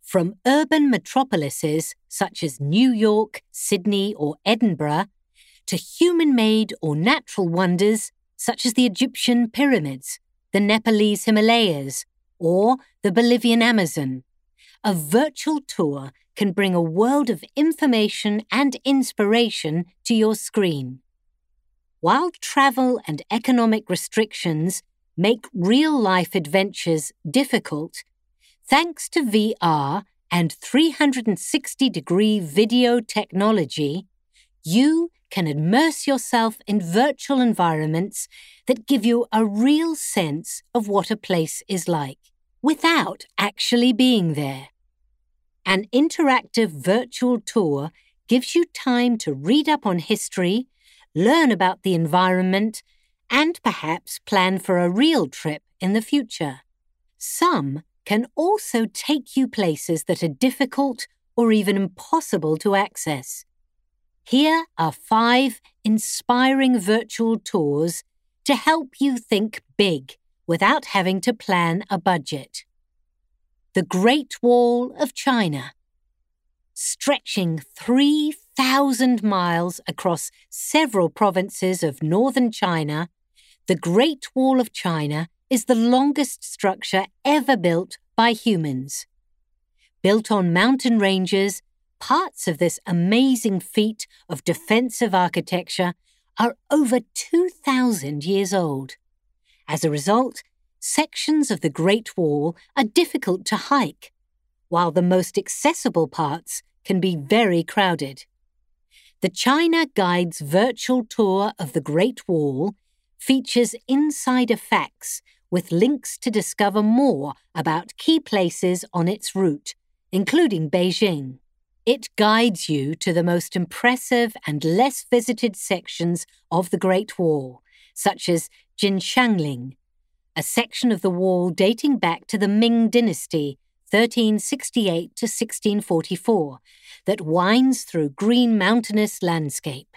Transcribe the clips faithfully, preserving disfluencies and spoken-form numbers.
From urban metropolises such as New York, Sydney, or Edinburgh, to human-made or natural wonders such as the Egyptian pyramids, the Nepalese Himalayas, or the Bolivian Amazon, a virtual tour can bring a world of information and inspiration to your screen. While travel and economic restrictions make real-life adventures difficult, thanks to V R and three sixty degree video technology, you can immerse yourself in virtual environments that give you a real sense of what a place is like, without actually being there. An interactive virtual tour gives you time to read up on history, learn about the environment, and perhaps plan for a real trip in the future. Some can also take you places that are difficult or even impossible to access. Here are five inspiring virtual tours to help you think big without having to plan a budget. The Great Wall of China. Stretching three thousand miles across several provinces of northern China, the Great Wall of China is the longest structure ever built by humans. Built on mountain ranges, parts of this amazing feat of defensive architecture are over two thousand years old. As a result, sections of the Great Wall are difficult to hike, while the most accessible parts can be very crowded. The China Guide's virtual tour of the Great Wall features insider facts with links to discover more about key places on its route, including Beijing. It guides you to the most impressive and less visited sections of the Great Wall, such as Jinshanling, a section of the wall dating back to the Ming Dynasty, thirteen sixty-eight to sixteen forty-four, that winds through green mountainous landscape.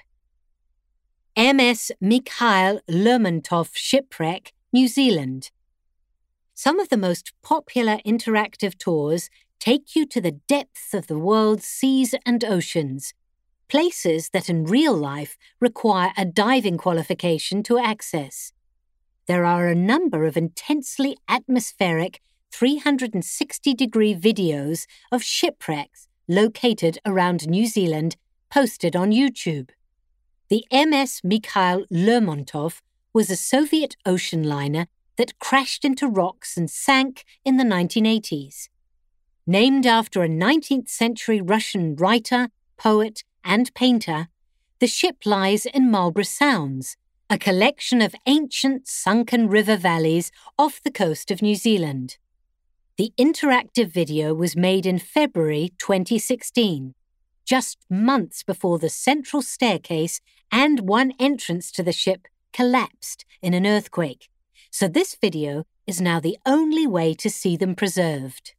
M S Mikhail Lermontov Shipwreck, New Zealand. Some of the most popular interactive tours take you to the depths of the world's seas and oceans, places that in real life require a diving qualification to access. There are a number of intensely atmospheric three sixty degree videos of shipwrecks located around New Zealand posted on YouTube. The M S Mikhail Lermontov was a Soviet ocean liner that crashed into rocks and sank in the nineteen eighties. Named after a nineteenth century Russian writer, poet, and painter, the ship lies in Marlborough Sounds, a collection of ancient sunken river valleys off the coast of New Zealand. The interactive video was made in February twenty sixteen, just months before the central staircase and one entrance to the ship collapsed in an earthquake, so this video is now the only way to see them preserved.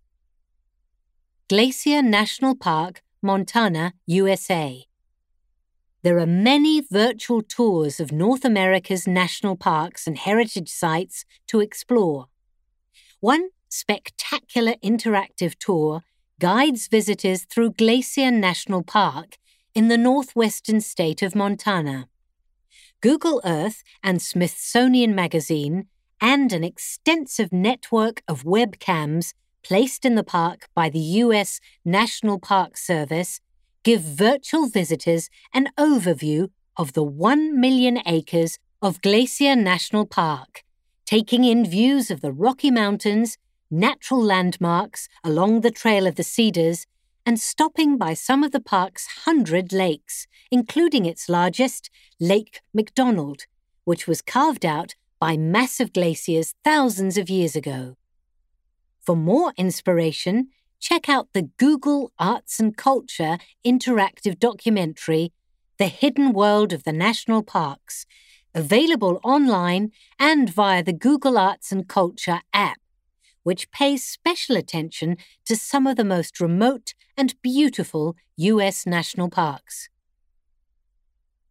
Glacier National Park, Montana, U S A. There are many virtual tours of North America's national parks and heritage sites to explore. One spectacular interactive tour guides visitors through Glacier National Park in the northwestern state of Montana. Google Earth and Smithsonian Magazine and an extensive network of webcams placed in the park by the U S National Park Service give virtual visitors an overview of the one million acres of Glacier National Park, taking in views of the Rocky Mountains, natural landmarks along the Trail of the Cedars, and stopping by some of the park's hundred lakes, including its largest, Lake McDonald, which was carved out by massive glaciers thousands of years ago. For more inspiration, check out the Google Arts and Culture interactive documentary, The Hidden World of the National Parks, available online and via the Google Arts and Culture app, which pays special attention to some of the most remote and beautiful U S national parks.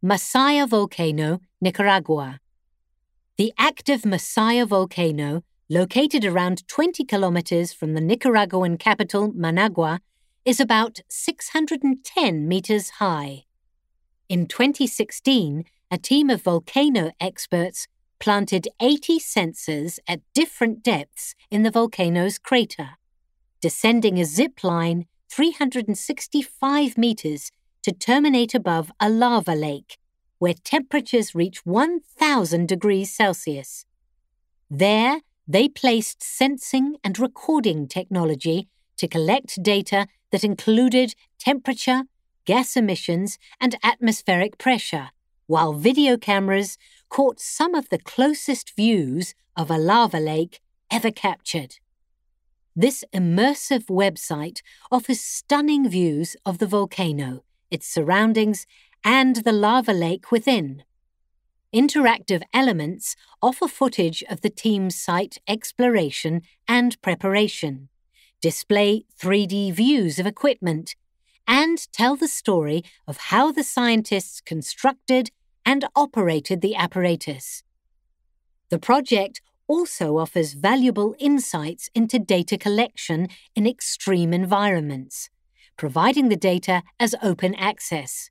Masaya Volcano, Nicaragua. The active Masaya volcano, located around twenty kilometers from the Nicaraguan capital, Managua, is about six hundred ten meters high. In twenty sixteen, a team of volcano experts planted eighty sensors at different depths in the volcano's crater, descending a zip line three hundred sixty-five meters to terminate above a lava lake, where temperatures reach one thousand degrees Celsius. There, they placed sensing and recording technology to collect data that included temperature, gas emissions, and atmospheric pressure, while video cameras caught some of the closest views of a lava lake ever captured. This immersive website offers stunning views of the volcano, its surroundings, and the lava lake within. Interactive elements offer footage of the team's site exploration and preparation, display three D views of equipment, and tell the story of how the scientists constructed and operated the apparatus. The project also offers valuable insights into data collection in extreme environments, providing the data as open access.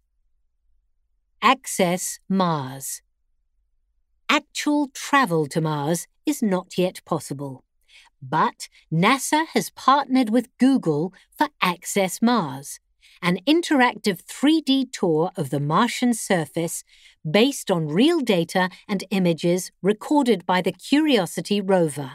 Access Mars. Actual travel to Mars is not yet possible, but NASA has partnered with Google for Access Mars, an interactive three D tour of the Martian surface based on real data and images recorded by the Curiosity rover.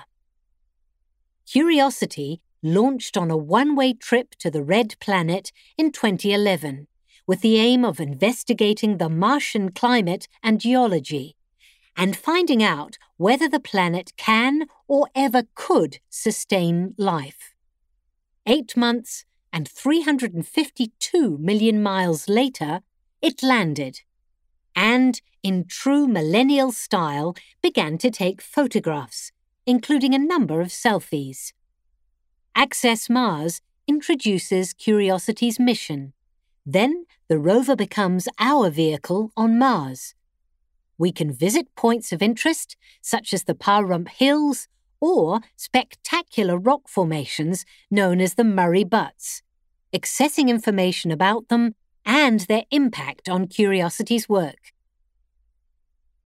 Curiosity launched on a one-way trip to the Red Planet in twenty eleven, with the aim of investigating the Martian climate and geology, and finding out whether the planet can or ever could sustain life. Eight months and three hundred fifty-two million miles later, it landed, and, in true millennial style, began to take photographs, including a number of selfies. Access Mars introduces Curiosity's mission. Then the rover becomes our vehicle on Mars. We can visit points of interest, such as the Pahrump Hills, or spectacular rock formations known as the Murray Butts, accessing information about them and their impact on Curiosity's work.